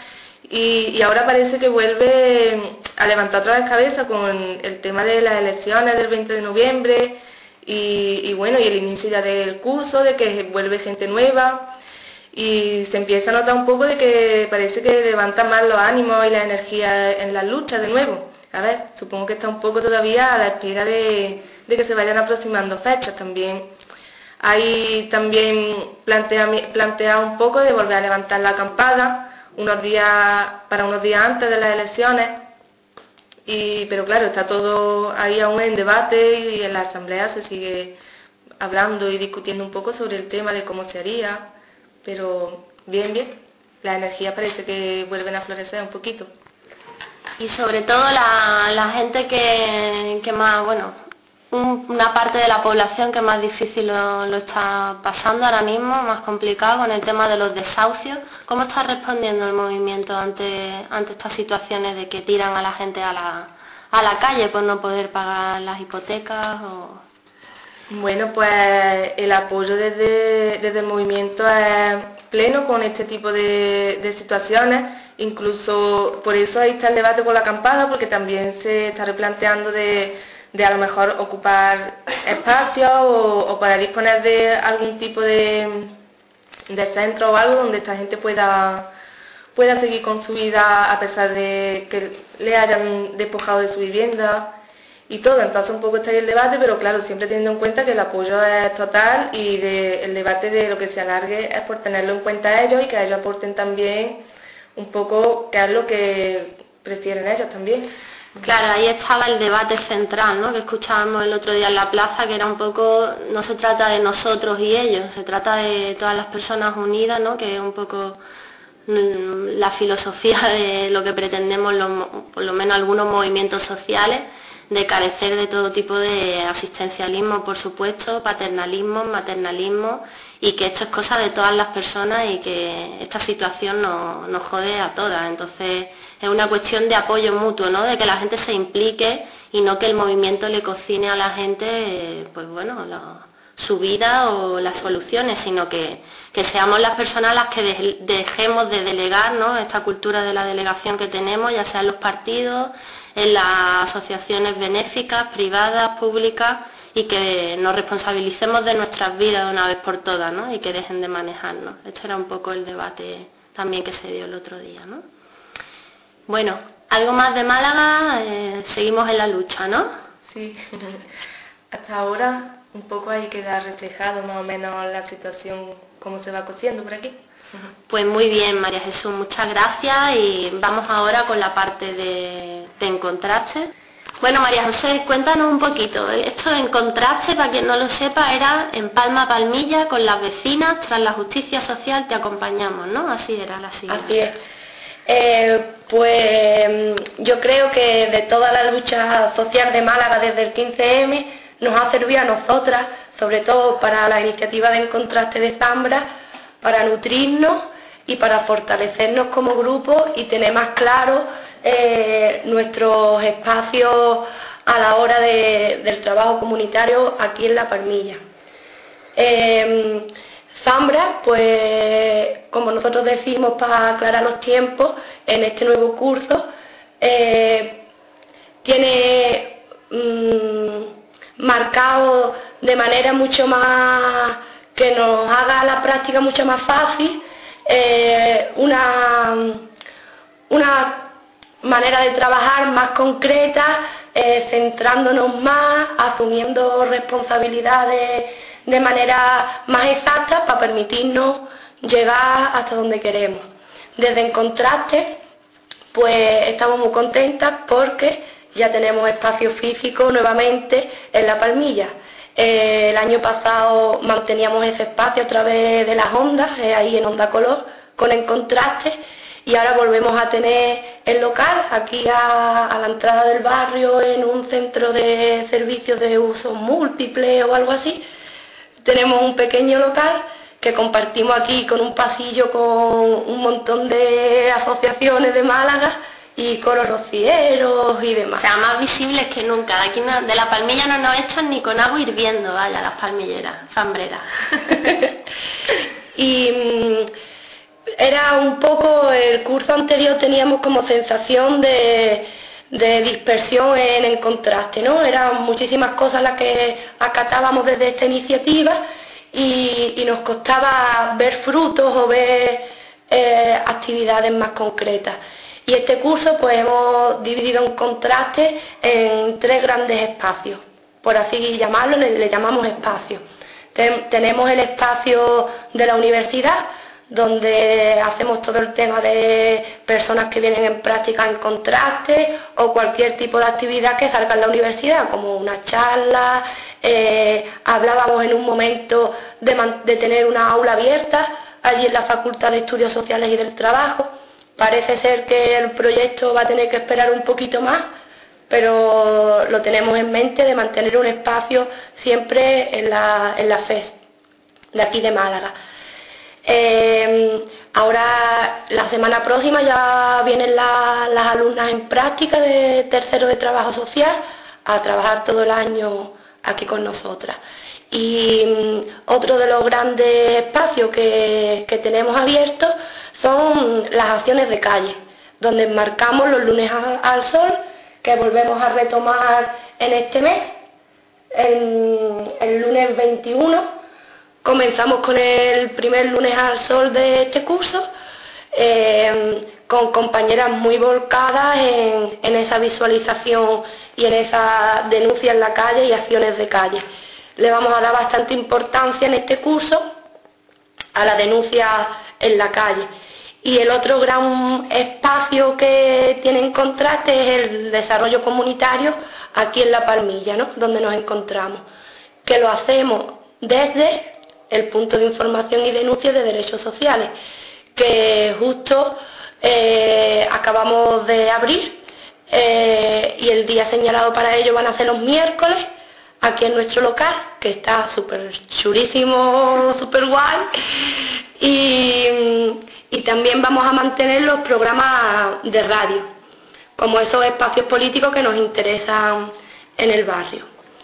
y ahora parece que vuelve a levantar otra vez cabeza con el tema de las elecciones del 20 de noviembre y bueno, y el inicio ya del curso, de que vuelve gente nueva y se empieza a notar un poco de que parece que levanta más los ánimos y la energía en las luchas de nuevo. A ver, supongo que está un poco todavía a la espera de que se vayan aproximando fechas también. Hay también plantea un poco de volver a levantar la acampada unos días antes de las elecciones, pero claro, está todo ahí aún en debate y en la asamblea se sigue hablando y discutiendo un poco sobre el tema de cómo se haría, pero bien, las energías parece que vuelven a florecer un poquito. Y sobre todo la gente que más, bueno, una parte de la población que más difícil lo está pasando ahora mismo, más complicado con el tema de los desahucios. ¿Cómo está respondiendo el movimiento ante estas situaciones de que tiran a la gente a la calle por no poder pagar las hipotecas? Bueno, pues el apoyo desde el movimiento es pleno con este tipo de situaciones. Incluso por eso ahí está el debate con la acampada, porque también se está replanteando de a lo mejor ocupar espacios o para disponer de algún tipo de centro o algo donde esta gente pueda seguir con su vida a pesar de que le hayan despojado de su vivienda y todo. Entonces un poco está ahí el debate, pero claro, siempre teniendo en cuenta que el apoyo es total y el debate de lo que se alargue es por tenerlo en cuenta a ellos y que ellos aporten también un poco qué es lo que prefieren ellos también. Claro, ahí estaba el debate central, ¿no?, que escuchábamos el otro día en la plaza, que era un poco, no se trata de nosotros y ellos, se trata de todas las personas unidas, ¿no?, que es un poco la filosofía de lo que pretendemos, por lo menos algunos movimientos sociales, de carecer de todo tipo de asistencialismo, por supuesto, paternalismo, maternalismo, y que esto es cosa de todas las personas y que esta situación nos jode a todas. Entonces es una cuestión de apoyo mutuo, ¿no?, de que la gente se implique y no que el movimiento le cocine a la gente, pues bueno, su vida o las soluciones, sino que seamos las personas las que dejemos de delegar, ¿no?, esta cultura de la delegación que tenemos, ya sea en los partidos, en las asociaciones benéficas, privadas, públicas, y que nos responsabilicemos de nuestras vidas de una vez por todas, ¿no?, y que dejen de manejarnos. Esto era un poco el debate también que se dio el otro día, ¿no? Bueno, algo más de Málaga, seguimos en la lucha, ¿no? Sí, hasta ahora un poco ahí queda reflejado más o menos la situación, cómo se va cosiendo por aquí. Pues muy bien, María Jesús, muchas gracias y vamos ahora con la parte de Encontraste. Bueno, María José, cuéntanos un poquito. Esto de Encontraste, para quien no lo sepa, era en Palma Palmilla, con las vecinas, tras la justicia social te acompañamos, ¿no? Así era la sigla. Así es. Pues yo creo que de toda la lucha social de Málaga desde el 15M nos ha servido a nosotras, sobre todo para la iniciativa de Encontraste de Zambra, para nutrirnos y para fortalecernos como grupo y tener más claro nuestros espacios a la hora del trabajo comunitario aquí en La Palmilla. Zambra, pues como nosotros decimos para aclarar los tiempos, en este nuevo curso tiene marcado de manera mucho más que nos haga la práctica mucho más fácil, una manera de trabajar más concreta, centrándonos más, asumiendo responsabilidades de manera más exacta para permitirnos llegar hasta donde queremos. Desde Encontraste, pues estamos muy contentas porque ya tenemos espacio físico nuevamente en La Palmilla. El año pasado manteníamos ese espacio a través de las ondas, ahí en Onda Color, con Encontraste, y ahora volvemos a tener el local aquí a la entrada del barrio, en un centro de servicios de uso múltiple o algo así. Tenemos un pequeño local que compartimos aquí con un pasillo con un montón de asociaciones de Málaga y coros rocieros y demás. O sea, más visibles que nunca. Aquí de La Palmilla no nos echan ni con agua hirviendo, vaya, las palmilleras, zambreras. Y era un poco, el curso anterior teníamos como sensación de dispersión en el contraste, ¿no? Eran muchísimas cosas las que acatábamos desde esta iniciativa y nos costaba ver frutos o ver actividades más concretas. Y este curso pues hemos dividido un contraste en 3 grandes espacios, por así llamarlo, le llamamos espacios. Tenemos el espacio de la universidad, donde hacemos todo el tema de personas que vienen en práctica en contraste o cualquier tipo de actividad que salga en la universidad, como una charla. Hablábamos en un momento de tener una aula abierta allí en la Facultad de Estudios Sociales y del Trabajo. Parece ser que el proyecto va a tener que esperar un poquito más, pero lo tenemos en mente de mantener un espacio siempre en la FES de aquí de Málaga. Ahora, la semana próxima ya vienen las alumnas en práctica de tercero de trabajo social a trabajar todo el año aquí con nosotras. Y otro de los grandes espacios que tenemos abiertos son las acciones de calle, donde enmarcamos los lunes al sol, que volvemos a retomar en este mes, el lunes 21. Comenzamos con el primer lunes al sol de este curso, con compañeras muy volcadas en esa visualización y en esa denuncia en la calle y acciones de calle. Le vamos a dar bastante importancia en este curso a la denuncia en la calle. Y el otro gran espacio que tiene en contraste es el desarrollo comunitario aquí en La Palmilla, ¿no? Donde nos encontramos, que lo hacemos desde el punto de información y denuncia de derechos sociales, que justo acabamos de abrir, y el día señalado para ello van a ser los miércoles, aquí en nuestro local, que está súper chulísimo, súper guay, y también vamos a mantener los programas de radio, como esos espacios políticos que nos interesan en el barrio.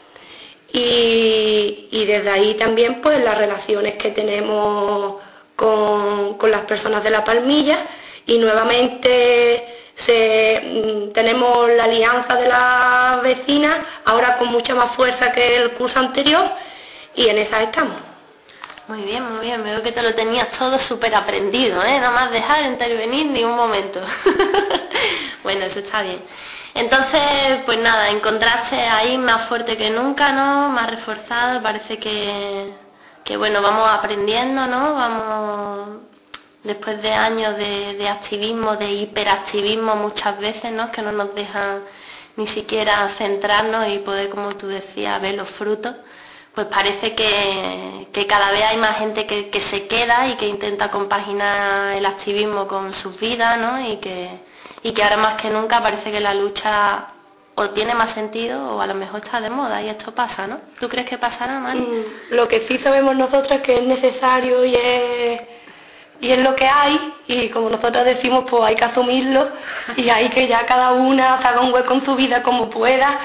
Y desde ahí también pues las relaciones que tenemos con las personas de La Palmilla, y nuevamente tenemos la alianza de las vecinas, ahora con mucha más fuerza que el curso anterior, y en esa estamos. Muy bien, veo que te lo tenías todo súper aprendido, ¿eh? No más dejar intervenir ni un momento. Bueno, eso está bien. Entonces, pues nada, encontraste ahí más fuerte que nunca, ¿no? Más reforzado, parece que bueno, vamos aprendiendo, ¿no? Vamos, después de años de activismo, de hiperactivismo muchas veces, ¿no? Que no nos dejan ni siquiera centrarnos y poder, como tú decías, ver los frutos. Pues parece que cada vez hay más gente que se queda y que intenta compaginar el activismo con sus vidas, ¿no? Y que ahora más que nunca parece que la lucha o tiene más sentido o a lo mejor está de moda, y esto pasa, ¿no? ¿Tú crees que pasará, Mari? Lo que sí sabemos nosotras que es necesario y es lo que hay, y como nosotros decimos, pues hay que asumirlo, y hay que ya cada una haga un hueco en su vida como pueda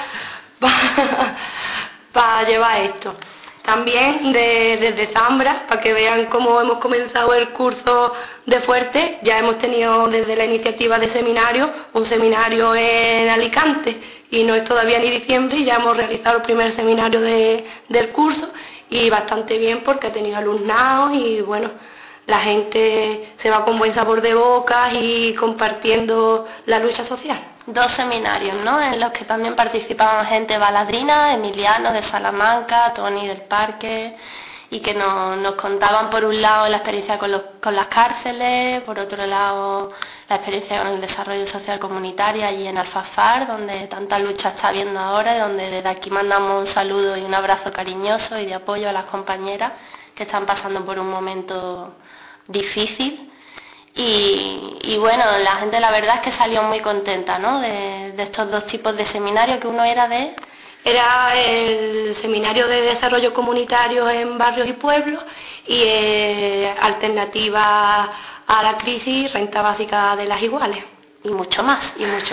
para llevar esto. También desde Zambra, para que vean cómo hemos comenzado el curso de fuerte, ya hemos tenido desde la iniciativa de seminario, un seminario en Alicante, y no es todavía ni diciembre, y ya hemos realizado el primer seminario del curso, y bastante bien porque ha tenido alumnados, y bueno, la gente se va con buen sabor de boca y compartiendo la lucha social. 2 seminarios, ¿no? En los que también participaban gente baladrina, Emiliano de Salamanca, Tony del Parque, y que nos contaban por un lado la experiencia con las cárceles, por otro lado la experiencia con el desarrollo social comunitario allí en Alfafar, donde tanta lucha está habiendo ahora, y donde desde aquí mandamos un saludo y un abrazo cariñoso y de apoyo a las compañeras que están pasando por un momento difícil. Y bueno, la gente la verdad es que salió muy contenta, ¿no? De estos 2 tipos de seminarios, que uno era el seminario de desarrollo comunitario en barrios y pueblos, y alternativa a la crisis, renta básica de las iguales. Y mucho más.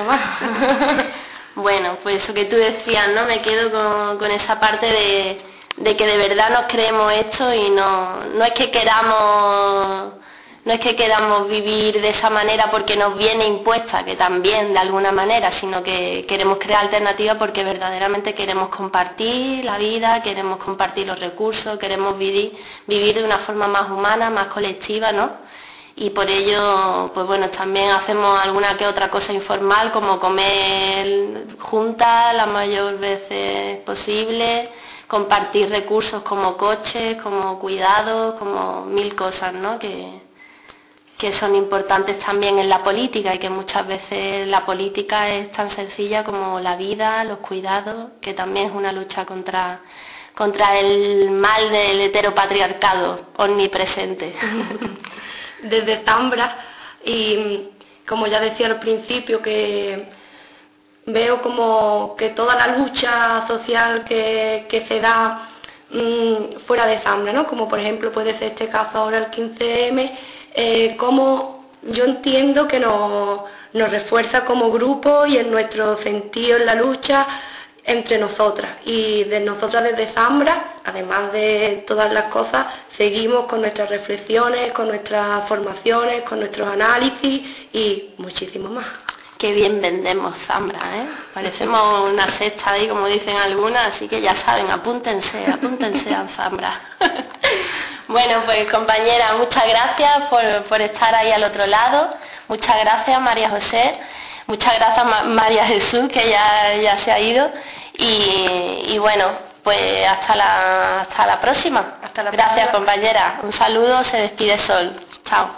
Bueno, pues eso que tú decías, ¿no? Me quedo con esa parte de que de verdad nos creemos esto, y no es que queramos no es que queramos vivir de esa manera porque nos viene impuesta, que también de alguna manera, sino que queremos crear alternativas porque verdaderamente queremos compartir la vida, queremos compartir los recursos, queremos vivir de una forma más humana, más colectiva, ¿no? Y por ello, pues bueno, también hacemos alguna que otra cosa informal, como comer juntas la mayor veces posible, compartir recursos como coches, como cuidados, como mil cosas, ¿no? Que son importantes también en la política y que muchas veces la política es tan sencilla como la vida, los cuidados, que también es una lucha contra el mal del heteropatriarcado omnipresente. Desde Zambra, y como ya decía al principio, que veo como que toda la lucha social que se da fuera de Zambra, ¿no? Como por ejemplo puede ser este caso ahora el 15M, como yo entiendo que nos refuerza como grupo y en nuestro sentido en la lucha entre nosotras, y de nosotras desde Zambra, además de todas las cosas, seguimos con nuestras reflexiones, con nuestras formaciones, con nuestros análisis y muchísimo más. Qué bien vendemos Zambra, ¿eh? Parecemos una secta ahí, como dicen algunas, así que ya saben, apúntense a Zambra. Bueno, pues compañera, muchas gracias por estar ahí al otro lado. Muchas gracias, María José. Muchas gracias, María Jesús, que ya se ha ido. Y bueno, pues hasta la próxima. Gracias, compañera. Un saludo, se despide Sol. Chao.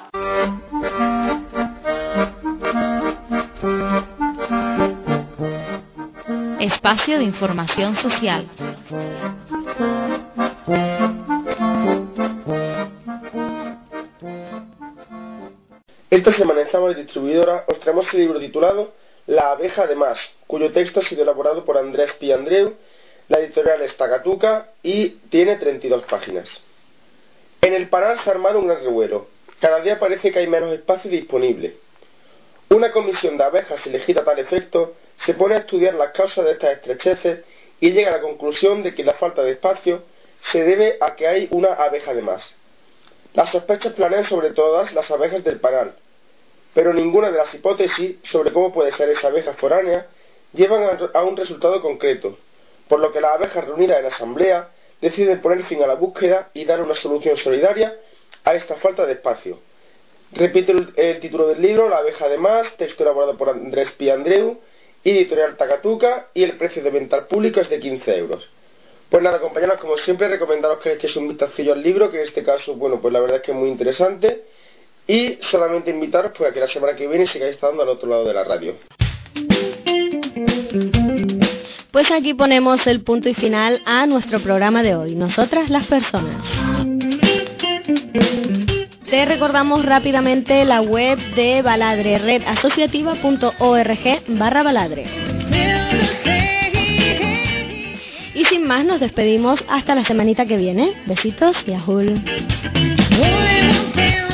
Espacio de información social. Esta semana en Zambra Distribuidora os traemos el libro titulado La abeja de Más, cuyo texto ha sido elaborado por Andrés Pi Andreu, la editorial es Takatuka y tiene 32 páginas. En el Paral se ha armado un gran revuelo. Cada día parece que hay menos espacio disponible. Una comisión de abejas elegida a tal efecto se pone a estudiar las causas de estas estrecheces y llega a la conclusión de que la falta de espacio se debe a que hay una abeja de más. Las sospechas planean sobre todas las abejas del Paral, pero ninguna de las hipótesis sobre cómo puede ser esa abeja foránea llevan a un resultado concreto, por lo que las abejas reunidas en asamblea deciden poner fin a la búsqueda y dar una solución solidaria a esta falta de espacio. Repito el título del libro, La abeja de más, texto elaborado por Andrés Pi Andreu, editorial Takatuka, y el precio de venta al público es de 15 euros. Pues nada, compañeros, como siempre, recomendaros que le echéis un vistacillo al libro, que en este caso, bueno, pues la verdad es que es muy interesante, y solamente invitaros pues a que la semana que viene sigáis estando al otro lado de la radio. Pues aquí ponemos el punto y final a nuestro programa de hoy, Nosotras las Personas. Te recordamos rápidamente la web de Baladre, redasociativa.org/Baladre. Y sin más nos despedimos hasta la semanita que viene. Besitos y ajul.